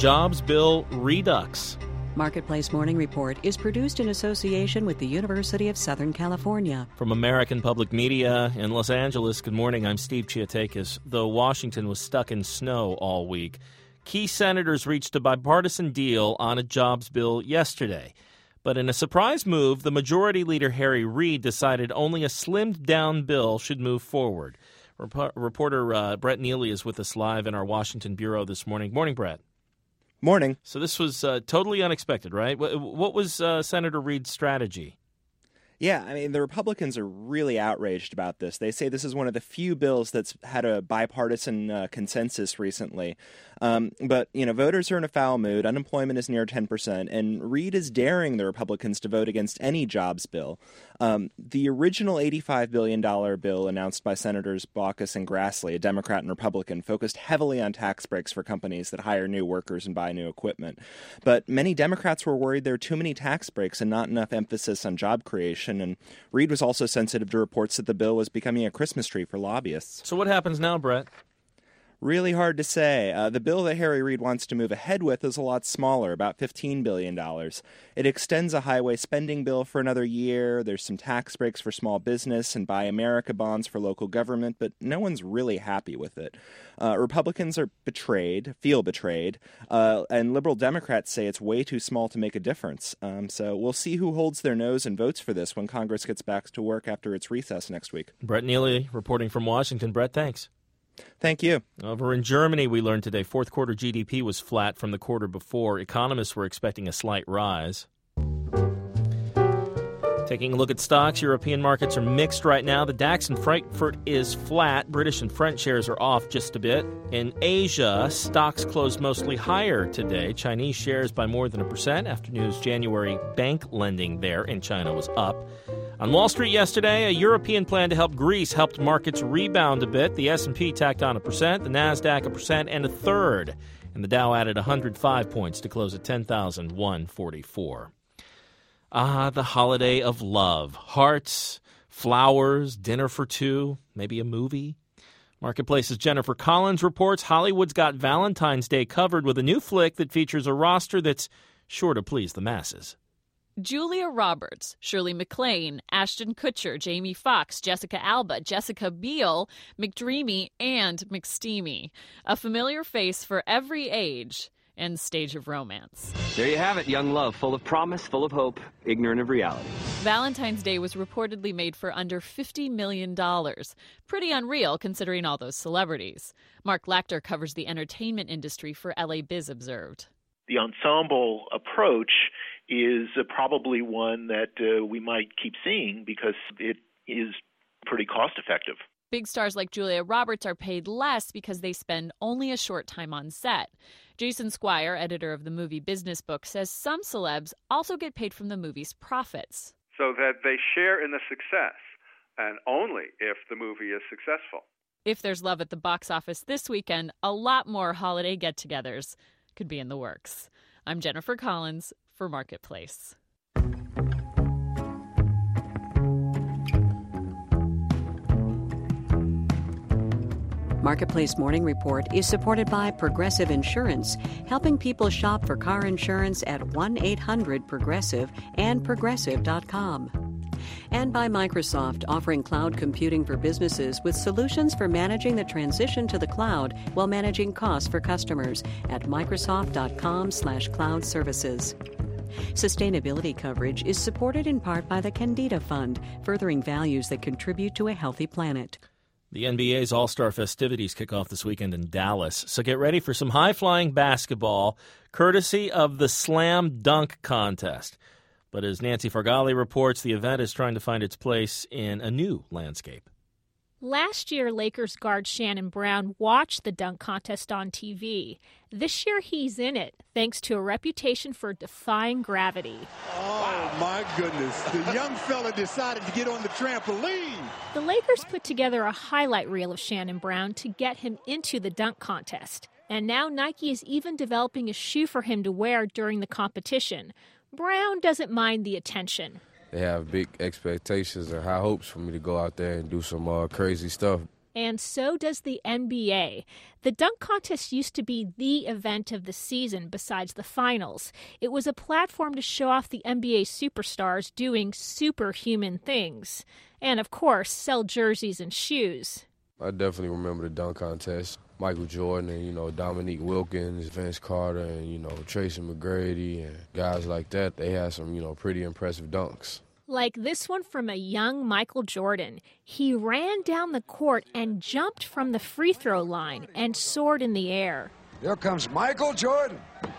jobs bill redux. Marketplace Morning Report is produced in association with the University of Southern California. From American Public Media in Los Angeles, good morning. I'm Steve Chiatakis. Though Washington was stuck in snow all week, key senators reached a bipartisan deal on a jobs bill yesterday. But in a surprise move, the Majority Leader Harry Reid decided only a slimmed-down bill should move forward. Reporter Brett Neely is with us live in our Washington bureau this morning. Morning, Brett. Morning. So this was totally unexpected, right? What was Senator Reid's strategy? Yeah, I mean, the Republicans are really outraged about this. They say this is one of the few bills that's had a bipartisan consensus recently. But, voters are in a foul mood. Unemployment is near 10%, and Reid is daring the Republicans to vote against any jobs bill. The original $85 billion bill announced by Senators Baucus and Grassley, a Democrat and Republican, focused heavily on tax breaks for companies that hire new workers and buy new equipment. But many Democrats were worried there are too many tax breaks and not enough emphasis on job creation. And Reid was also sensitive to reports that the bill was becoming a Christmas tree for lobbyists. So what happens now, Brett? Really hard to say. The bill that Harry Reid wants to move ahead with is a lot smaller, about $15 billion. It extends a highway spending bill for another year. There's some tax breaks for small business and Buy America bonds for local government, but no one's really happy with it. Republicans are feel betrayed, and liberal Democrats say it's way too small to make a difference. So we'll see who holds their nose and votes for this when Congress gets back to work after its recess next week. Brett Neely reporting from Washington. Brett, thanks. Thank you. Over in Germany, we learned today fourth quarter GDP was flat from the quarter before. Economists were expecting a slight rise. Taking a look at stocks, European markets are mixed right now. The DAX in Frankfurt is flat. British and French shares are off just a bit. In Asia, stocks closed mostly higher today. Chinese shares by more than 1%. Afternoon's January bank lending there in China was up. On Wall Street yesterday, a European plan to help Greece helped markets rebound a bit. The S&P tacked on 1%, the Nasdaq 1% and a third, and the Dow added 105 points to close at 10,144. The holiday of love. Hearts, flowers, dinner for two, maybe a movie. Marketplace's Jennifer Collins reports Hollywood's got Valentine's Day covered with a new flick that features a roster that's sure to please the masses. Julia Roberts, Shirley MacLaine, Ashton Kutcher, Jamie Foxx, Jessica Alba, Jessica Biel, McDreamy, and McSteamy. A familiar face for every age and stage of romance. There you have it, young love, full of promise, full of hope, ignorant of reality. Valentine's Day was reportedly made for under $50 million. Pretty unreal considering all those celebrities. Mark Lachter covers the entertainment industry for LA Biz observed. The ensemble approach is probably one that we might keep seeing because it is pretty cost-effective. Big stars like Julia Roberts are paid less because they spend only a short time on set. Jason Squire, editor of the Movie Business Book, says some celebs also get paid from the movie's profits. So that they share in the success, and only if the movie is successful. If there's love at the box office this weekend, a lot more holiday get-togethers could be in the works. I'm Jennifer Collins for Marketplace. Marketplace Morning Report is supported by Progressive Insurance, helping people shop for car insurance at 1-800-PROGRESSIVE and Progressive.com. And by Microsoft, offering cloud computing for businesses with solutions for managing the transition to the cloud while managing costs for customers at Microsoft.com/cloud services. Sustainability coverage is supported in part by the Candida Fund, furthering values that contribute to a healthy planet. The NBA's All-Star festivities kick off this weekend in Dallas, so get ready for some high-flying basketball, courtesy of the Slam Dunk Contest. But as Nancy Fargali reports, the event is trying to find its place in a new landscape. Last year, Lakers guard Shannon Brown watched the dunk contest on TV. This year, he's in it, thanks to a reputation for defying gravity. Oh, my goodness. The young fella decided to get on the trampoline. The Lakers put together a highlight reel of Shannon Brown to get him into the dunk contest. And now Nike is even developing a shoe for him to wear during the competition. Brown doesn't mind the attention. They have big expectations and high hopes for me to go out there and do some crazy stuff. And so does the NBA. The dunk contest used to be the event of the season besides the finals. It was a platform to show off the NBA superstars doing superhuman things. And, of course, sell jerseys and shoes. I definitely remember the dunk contest. Michael Jordan and, Dominique Wilkins, Vince Carter, and, Tracy McGrady and guys like that. They had some, pretty impressive dunks. Like this one from a young Michael Jordan. He ran down the court and jumped from the free throw line and soared in the air. Here comes Michael Jordan.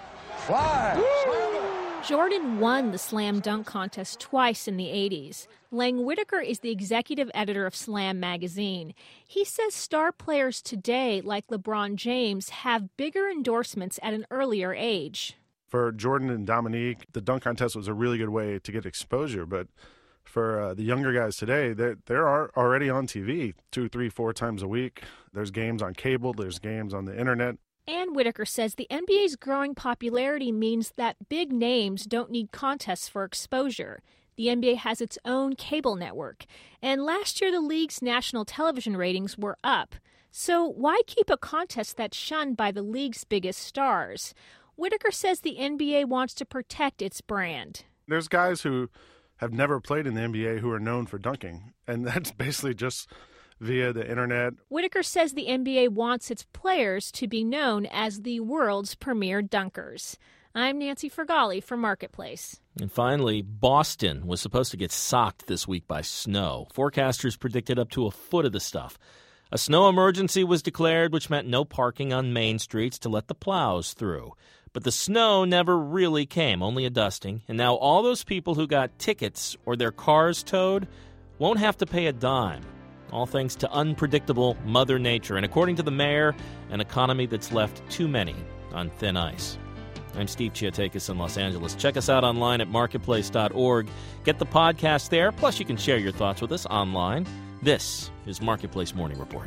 Fly! Jordan won the slam dunk contest twice in the 80s. Lang Whitaker is the executive editor of Slam magazine. He says star players today, like LeBron James, have bigger endorsements at an earlier age. For Jordan and Dominique, the dunk contest was a really good way to get exposure. But for the younger guys today, they're already on TV 2, 3, 4 times a week. There's games on cable. There's games on the internet. And Whitaker says the NBA's growing popularity means that big names don't need contests for exposure. The NBA has its own cable network. And last year, the league's national television ratings were up. So why keep a contest that's shunned by the league's biggest stars? Whitaker says the NBA wants to protect its brand. There's guys who have never played in the NBA who are known for dunking, and that's basically just via the internet. Whitaker says the NBA wants its players to be known as the world's premier dunkers. I'm Nancy Fergali for Marketplace. And finally, Boston was supposed to get socked this week by snow. Forecasters predicted up to a foot of the stuff. A snow emergency was declared, which meant no parking on main streets to let the plows through. But the snow never really came, only a dusting. And now all those people who got tickets or their cars towed won't have to pay a dime. All thanks to unpredictable Mother Nature. And according to the mayor, an economy that's left too many on thin ice. I'm Steve Chiatakis in Los Angeles. Check us out online at marketplace.org. Get the podcast there. Plus, you can share your thoughts with us online. This is Marketplace Morning Report.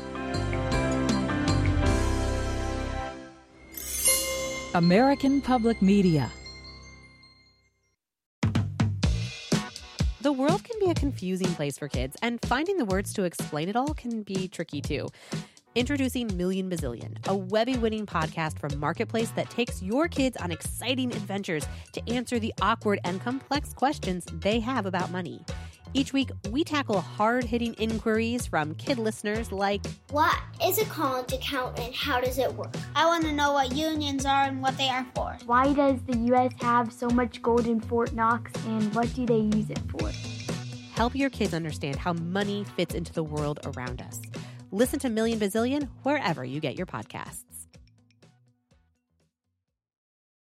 American Public Media. The world can be a confusing place for kids, and finding the words to explain it all can be tricky too. Introducing Million Bazillion, a Webby-winning podcast from Marketplace that takes your kids on exciting adventures to answer the awkward and complex questions they have about money. Each week, we tackle hard-hitting inquiries from kid listeners like, what is a college account and how does it work? I want to know what unions are and what they are for. Why does the U.S. have so much gold in Fort Knox and what do they use it for? Help your kids understand how money fits into the world around us. Listen to Million Bazillion wherever you get your podcasts.